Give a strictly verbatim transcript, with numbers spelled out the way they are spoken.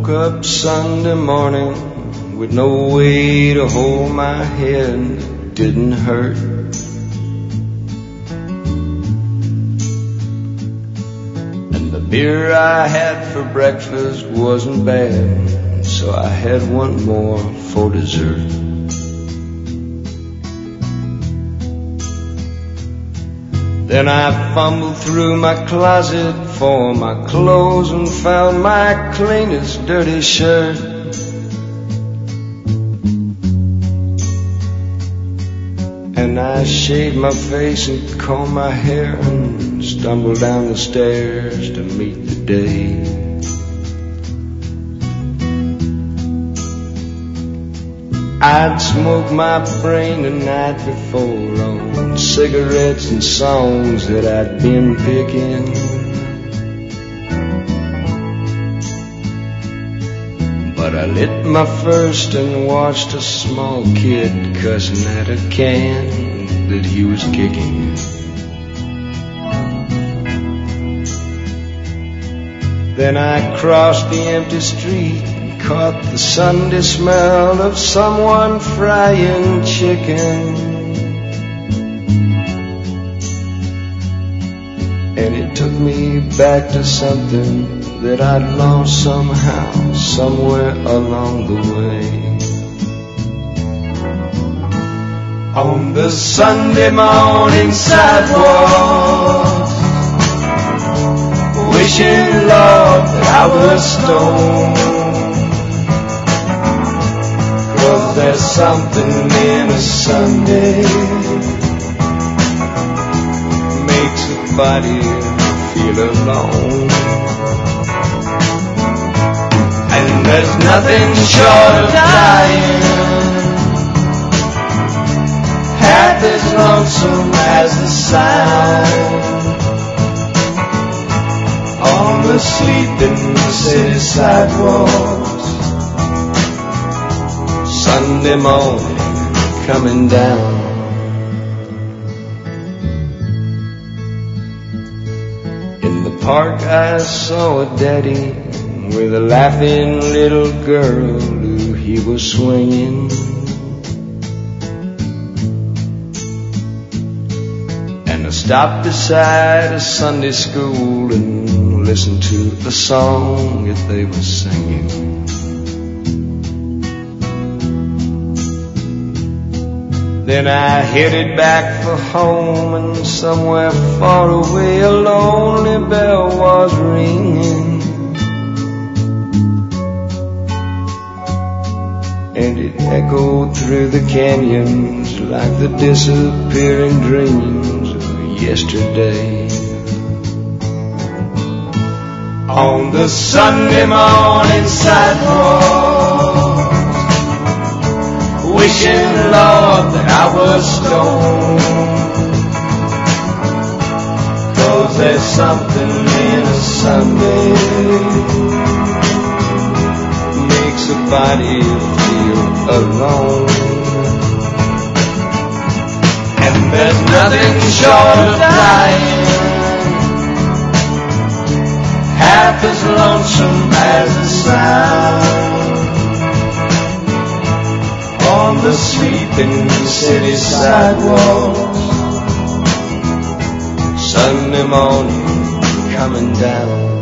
woke up Sunday morning with no way to hold my head. It didn't hurt. And the beer I had for breakfast wasn't bad, so I had one more for dessert. Then I fumbled through my closet for my clothes and found my cleanest dirty shirt. And I shaved my face and combed my hair and stumbled down the stairs to meet the day. I'd smoked my brain the night before on cigarettes and songs that I'd been picking. But I lit my first and watched a small kid cussing at a can that he was kicking. Then I crossed the empty street, caught the Sunday smell of someone frying chicken. And it took me back to something that I'd lost somehow, somewhere along the way. On the Sunday morning sidewalk, wishing, Lord, that I was stoned. Cause there's something in a Sunday makes a body feel alone. And there's nothing short of dying half as lonesome as the sound on the sleeping city sidewalks. Sunday morning coming down. In the park I saw a daddy with a laughing little girl who he was swinging. And I stopped beside a Sunday school and listened to the song that they were singing. Then I headed back for home, and somewhere far away a lonely bell was ringing. And it echoed through the canyons like the disappearing dreams of yesterday. On the Sunday morning sidewalk, wishing, Lord, that I was stoned. Cause there's something in a Sunday makes a body feel alone. And there's nothing short of dying half as lonesome as the sound on the sleeping city sidewalks. Sunday morning coming down.